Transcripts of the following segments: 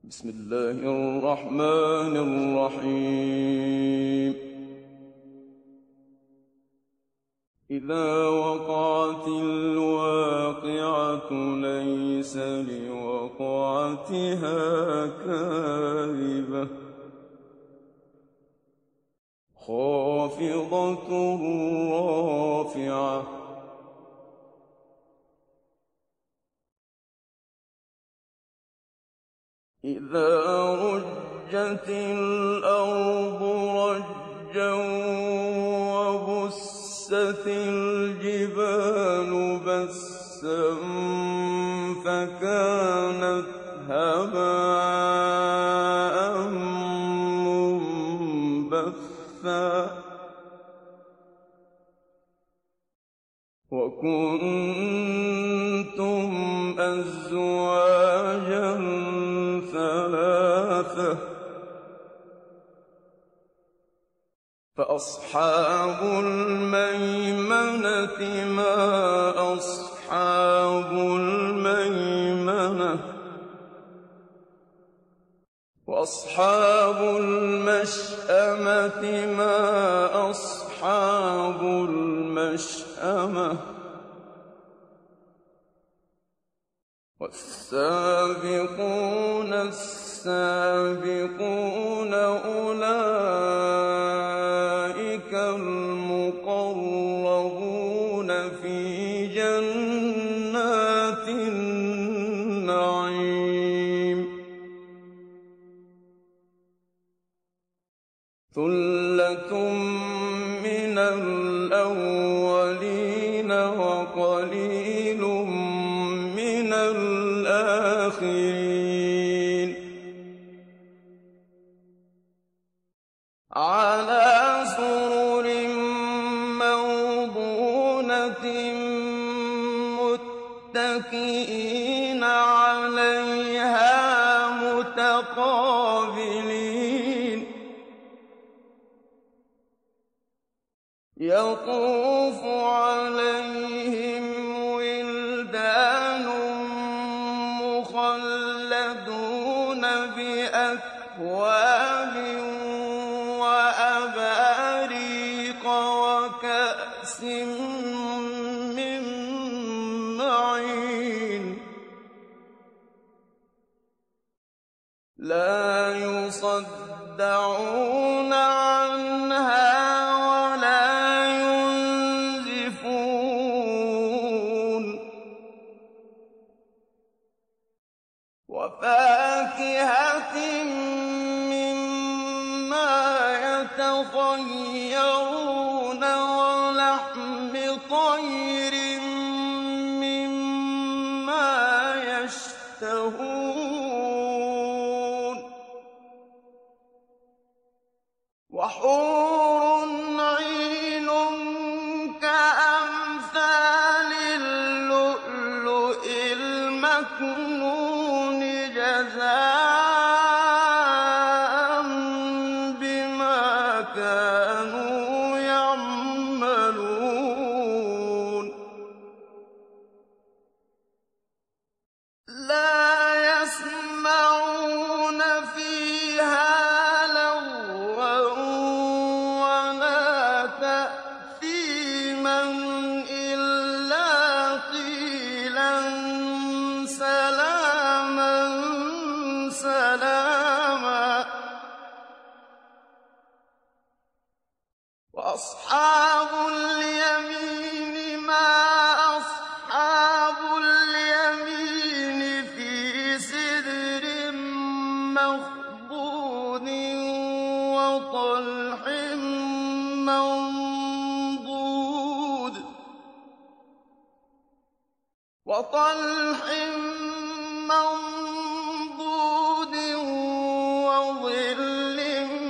بسم الله الرحمن الرحيم. إذا وقعت الواقعة ليس لوقعتها كاذبة خافضة رافعة إذا رجت الأرض رجا وبست الجبال بسا فكانت هباء منبثا وكنتم أزواجا ثلاثة فأصحاب الميمنة ما أصحاب الميمنة وأصحاب المشأمة ما أصحاب المشأمة والسابقون السابقون أولئك المقربون في جنات النعيم ثلة من الأولين وقليل من الآخرين على سرر موضونة متكئين عليها متقابلين يطوف عليهم ولدان مخلدون بأكواب وأباريق وكأس من معين لا يصدعون عنها ولا ينزفون وفاكهة مما يتخيرون ولحم طير مما يشتهون وحور عين كأمثال اللؤلؤ المكنون جزاء بما كانوا يعملون لا يسمعون فيها لغوا ولا تأثيما إلا قيلا سلاما سلاما وأصحاب اليمين ما أصحاب اليمين في سدر مخضود وطلح منضود وظل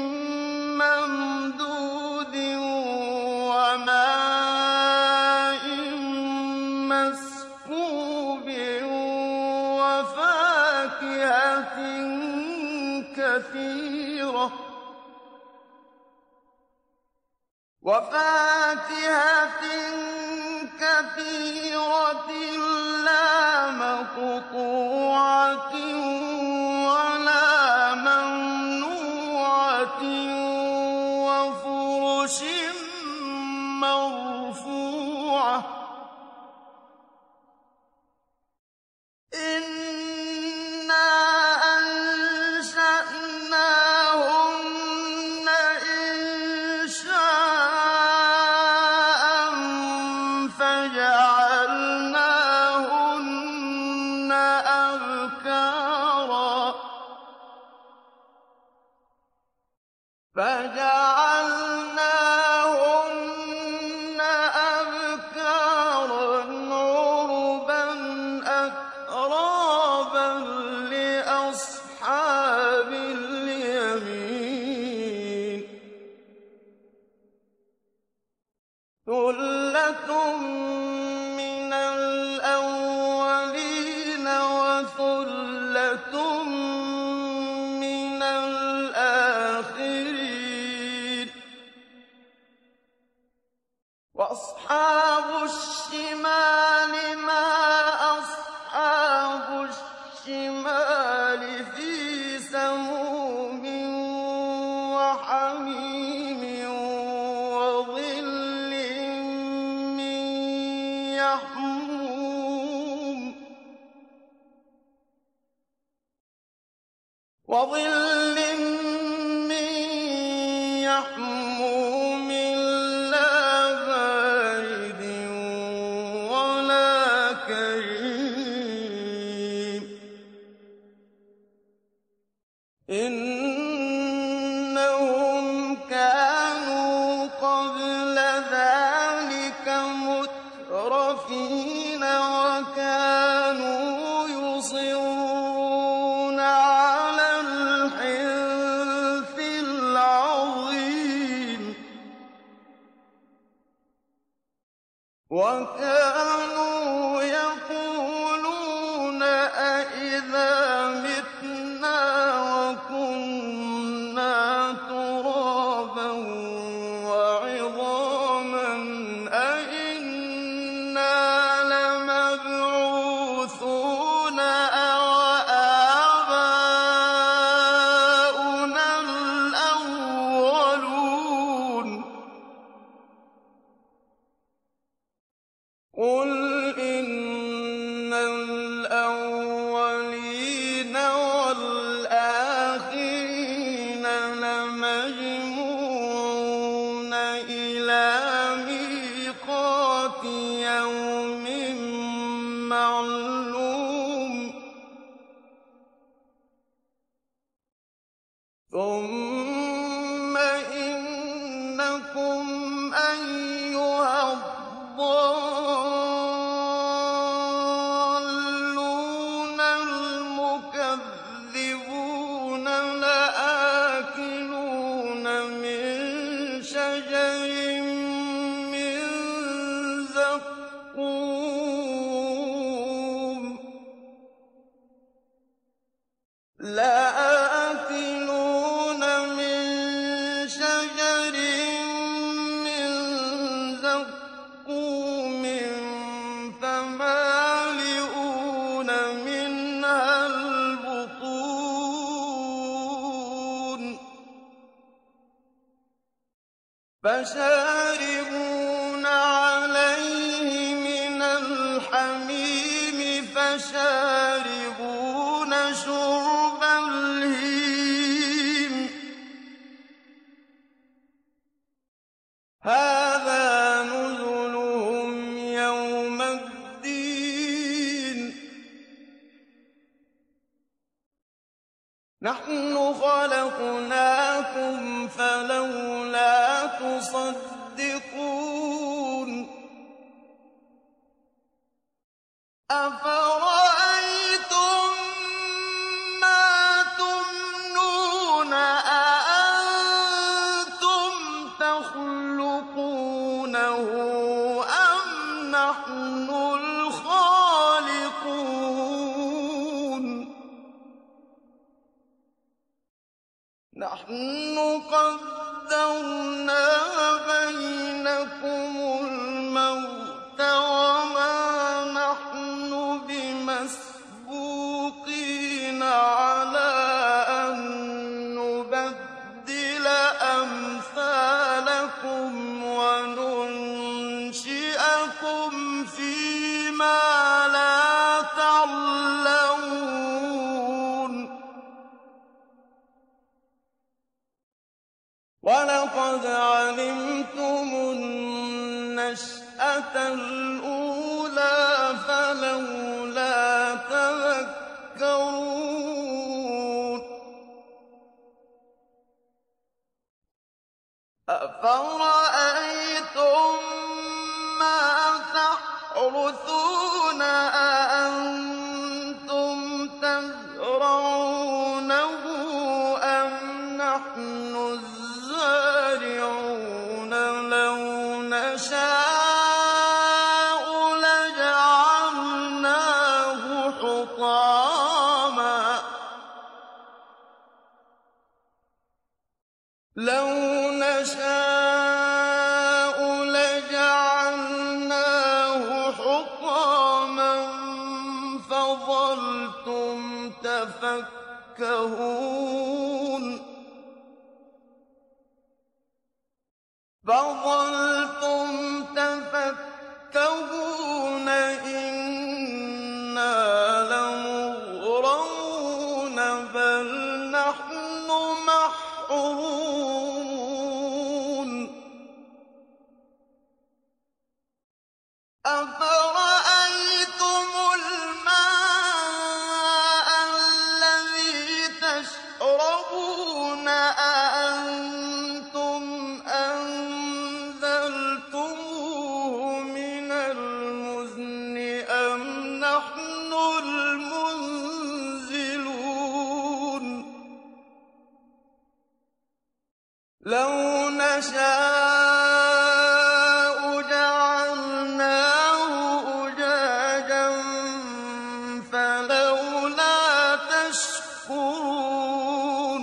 ممدود وماء مسكوب وفاكهة كثيرة لا مقطوعة ولا فَجَعَلْنَاهُنَّ أَبْكَارًا عُرُبًا أَتْرَابًا لِّأَصْحَابِ الْيَمِينِ ثُلَّةٌ مِّنَ الْأَوَّلِينَ وَثُلَّةٌ مِّنَ الْآخِرِينَ وَأَصْحَابُ الشِّمَالِ مَا أَصْحَابُ الشِّمَالِ فِي سَمُومٍ وَحَمِيمٍ وَظِلٍّ مِّن يَحْمُومٍ لَّا بَارِدٍ وَلَا كَرِيمٍ إِنَّهُمْ كَانُوا قَبْلَ ذَٰلِكَ مُتْرَفِينَ وَكَانُوا يُصِرُّونَ عَلَى الْحِنثِ الْعَظِيمِ وَكَانُوا يَقُولُونَ أَإِذَا مِتْنَا وَكُنَّا تُرَابًا وَعِظَامًا أَإِنَّا لَمَبْعُوثُونَ أَوْآبَاؤُنَا الْأَوَّلُونَ قُلْ إِنَّ الْأَوَّلِينَ وَالْآخِرِينَ لَمَجْمُوعُونَ إِلَىٰ مِيقَاتِ يَوْمٍ مَّعْلُومٍ ثُمَّ إِنَّكُمْ أَيُّهَا الضَّالُّونَ الْمُكَذِّبُونَ لَآكِلُونَ مِن شَجَرٍ مِّن زَقُّومٍ فَمَالِئُونَ مِنْهَا الْبُطُونَ فَشَارِبُونَ عَلَيْهِ مِنَ الْحَمِيمِ فَشَارِبُونَ شُرْبَ الْهِيمِ هَٰذَا نُزُلُهُمْ يَوْمَ الدِّينِ نَحْنُ خَلَقْنَاكُمْ فَلَوْلَا تُصَدِّقُونَ أَفَرَأَيْتُم مَّا تُمْنُونَ أَأَنتُمْ تَخْلُقُونَهُ أَمْ نَحْنُ الْخَالِقُونَ نَحْنُ قَدَّرْنَا بَيْنَكُمُ الْمَوْتَ وَمَا نَحْنُ بِمَسْبُوقِينَ عَلَىٰ أَن نُّبَدِّلَ أَمْثَالَكُمْ وَنُنشِئَكُمْ فِي مَا لَا تَعْلَمُونَ وَلَقَدْ عَلِمْتُمُ النَّشْأَةَ الْأُولَىٰ فَلَوْلَا تَذَكَّرُونَ أَفَرَأَيْتُم مَّا تَحْرُثُونَ أَأَنتُمْ تَزْرَعُونَهُ أَمْ نَحْنُ الزَّارِعُونَ لَوْ نَشَاءُ لَجَعَلْنَاهُ حُطَامًا فَظَلْتُمْ تَفَكَّهُونَ إِنَّا لَمُغْرَمُونَ بَلْ نَحْنُ مَحْرُومُونَ أَفَرَأَيْتُمُ الْمَاءَ الَّذِي تَشْرَبُونَ أَأَنتُمْ أَنزَلْتُمُوهُ مِنَ الْمُزْنِ أَمْ نَحْنُ الْمُنزِلُونَ لَوْ نَشَاءُ جَعَلْنَاهُ أُجَاجًا فَلَوْلَا تَشْكُرُونَ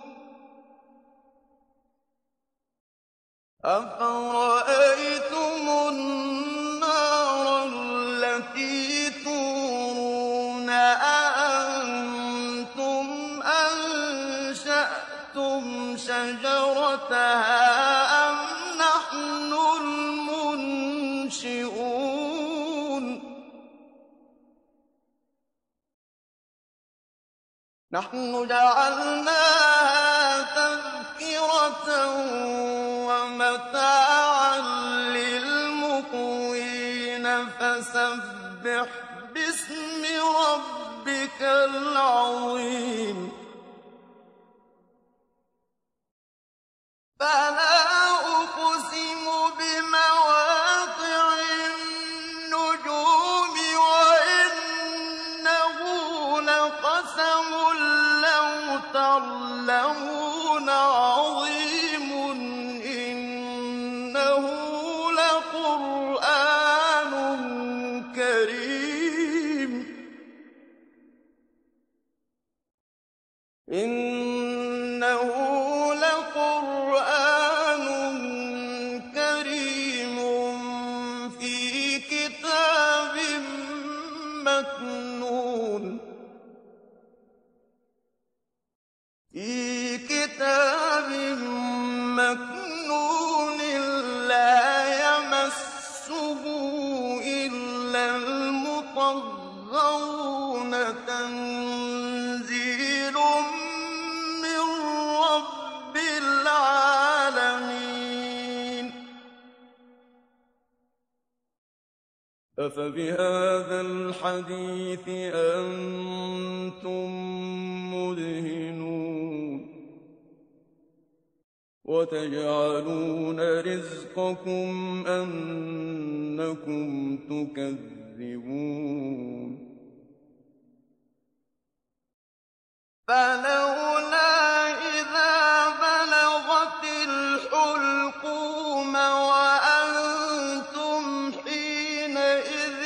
أَفَرَأَيْتُمُ النَّارَ الَّتِي تُورُونَ أَأَنتُمْ أَنشَأْتُمْ شَجَرَتَهَا أَمْ نَحْنُ الْمُنشِئُونَ نَحْنُ جَعَلْنَاهَا تَذْكِرَةً وَمَتَاعًا لِّلْمُقْوِينَ فَسَبِّحْ بِاسْمِ رَبِّكَ الْعَظِيمِ فَلَا أُقْسِمُ بِمَوَاقِعِ النُّجُومِ وَإِنَّهُ لَقَسَمٌ لَّوْ تَعْلَمُونَ عَظِيمٌ إِنَّهُ لَقُرْآنٌ كَرِيمٌ فِي كِتَابٍ مَّكْنُونٍ لَّا يَمَسُّهُ إِلَّا الْمُطَهَّرُونَ تَنزِيلٌ مِّن رَّبِّ الْعَالَمِينَ أَفَبِهَٰذَا الْحَدِيثِ أَنتُم مُّدْهِنُونَ وَتَجْعَلُونَ رِزْقَكُمْ أَنَّكُمْ تُكَذِّبُونَ فَلَوْلَا إِذَا بَلَغَتِ الْحُلْقُومَ وَأَنتُمْ حِينَئِذٍ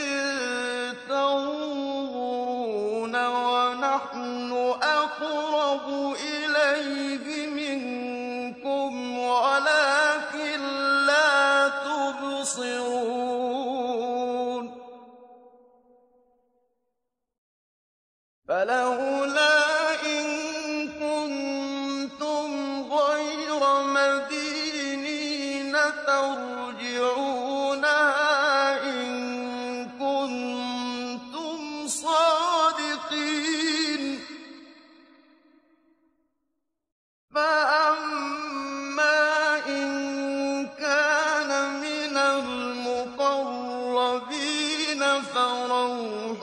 تَنظُرُونَ وَنَحْنُ أَقْرَبُ إِلَيْهِ مِنكُمْ وَلَٰكِن لَّا تُبْصِرُونَ فَلَوْلَا إِن كُنتُمْ غَيْرَ مَدِينِينَ تَرْجِعُونَهَا إِن كُنتُمْ صَادِقِينَ فَأَمَّا إِن كَانَ مِنَ الْمُقَرَّبِينَ فَرَوْحٌ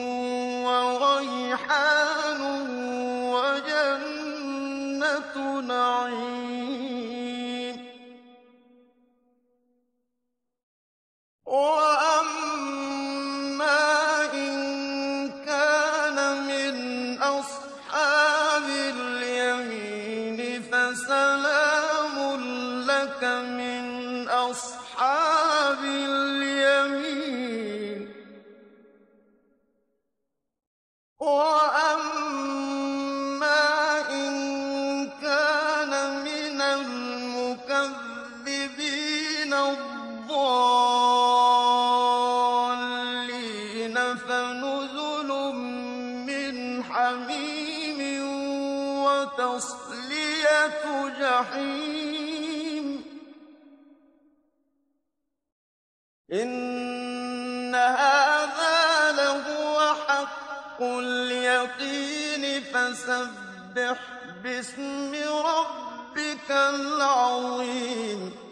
وَرَيْحَانٌ وَجَنَّتُ نَعِيمٍ وَتَصْلِيَةُ جَحِيمٍ إِنَّ هَٰذَا لَهُوَ حَقُّ الْيَقِينِ فَسَبِّحْ بِاسْمِ رَبِّكَ الْعَظِيمِ